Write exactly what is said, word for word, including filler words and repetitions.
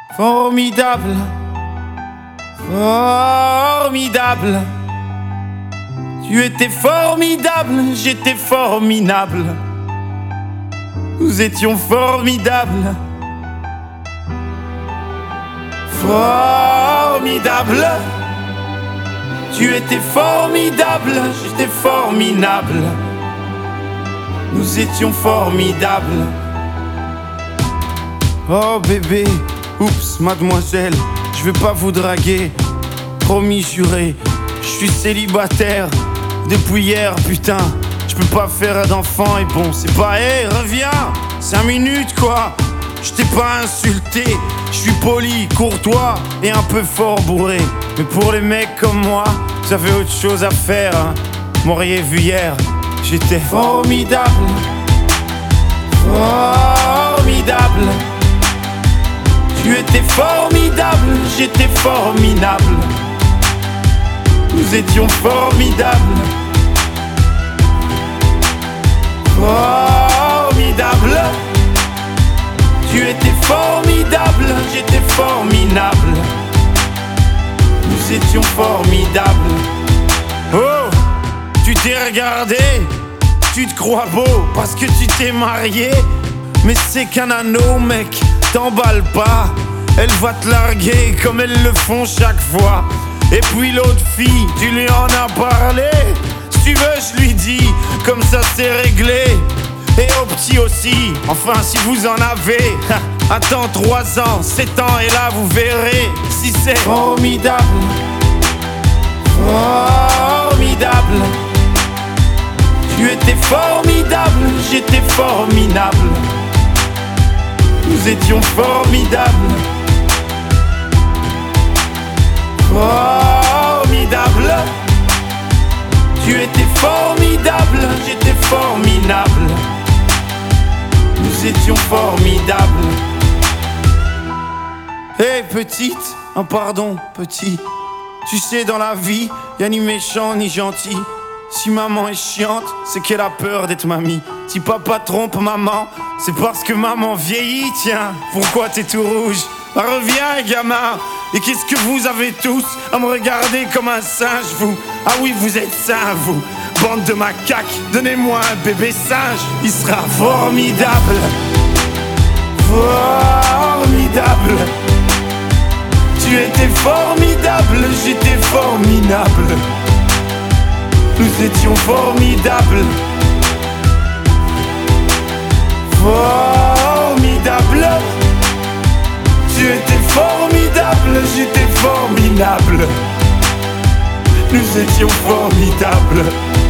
Formidable, formidable. Tu étais formidable, j'étais formidable. Nous étions formidables. Formidable. Tu étais formidable, j'étais formidable. Nous étions formidables. Oh bébé, oups, mademoiselle, je vais pas vous draguer. Promis, juré, je suis célibataire depuis hier, putain. Je peux pas faire d'enfant et bon, c'est pas, hé, hey, reviens, cinq minutes quoi. Je t'ai pas insulté, je suis poli, courtois et un peu fort bourré. Mais pour les mecs comme moi, vous avez autre chose à faire, hein. M'auriez vu hier, j'étais formidable. Formidable. Tu étais formidable, j'étais formidable. Nous étions formidables. Formidable. Tu étais formidable, j'étais formidable. Nous étions formidables. Oh, tu t'es regardé, tu te crois beau parce que tu t'es marié. Mais c'est qu'un anneau, mec, t'emballe pas. Elle va te larguer comme elles le font chaque fois. Et puis l'autre fille, tu lui en as parlé. Si tu veux, je lui dis, comme ça c'est réglé. Et au petit aussi, enfin si vous en avez. Attends trois ans, sept ans et là vous verrez si c'est formidable. Formidable. Tu étais formidable, j'étais formidable. Nous étions formidables. Formidable. Tu étais formidable, j'étais formidable. Nous étions formidables. Hé hey, petite, oh pardon petit. Tu sais dans la vie, y'a ni méchant ni gentil. Si maman est chiante, c'est qu'elle a peur d'être mamie. Si papa trompe maman, c'est parce que maman vieillit, tiens. Pourquoi t'es tout rouge? Bah, reviens gamin. Et qu'est-ce que vous avez tous à me regarder comme un singe, vous? Ah oui, vous êtes sains, vous. Bande de macaques, donnez-moi un bébé singe. Il sera formidable. Formidable. Tu étais formidable, j'étais formidable. Nous étions formidables. Formidable. Tu étais formidable, j'étais formidable. Nous étions formidables.